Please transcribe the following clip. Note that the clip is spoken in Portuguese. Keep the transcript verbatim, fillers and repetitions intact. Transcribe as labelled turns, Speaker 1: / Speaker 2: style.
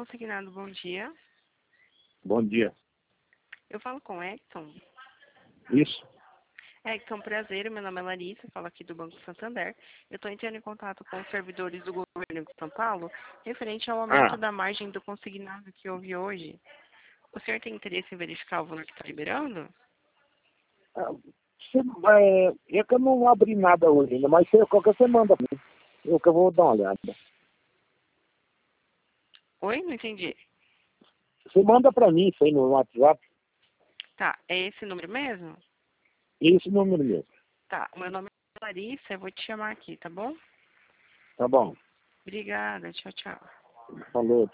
Speaker 1: Consignado, bom dia.
Speaker 2: Bom dia.
Speaker 1: Eu falo com o Edson.
Speaker 2: Isso.
Speaker 1: Edson, prazer, meu nome é Larissa, falo aqui do Banco Santander. Eu estou entrando em contato com os servidores do governo de São Paulo, referente ao aumento
Speaker 2: Ah,
Speaker 1: da margem do consignado que houve hoje. O senhor tem interesse em verificar o valor que está liberando?
Speaker 2: ah, você, é, é que eu não abri nada hoje ainda, mas você, qualquer você manda pra mim. Eu que eu vou dar uma olhada.
Speaker 1: Oi, não entendi.
Speaker 2: Você manda pra mim isso aí no WhatsApp.
Speaker 1: Tá, é esse número mesmo?
Speaker 2: Esse número mesmo.
Speaker 1: Tá, o meu nome é Larissa, eu vou te chamar aqui, tá bom?
Speaker 2: Tá bom.
Speaker 1: Obrigada, tchau, tchau.
Speaker 2: Falou.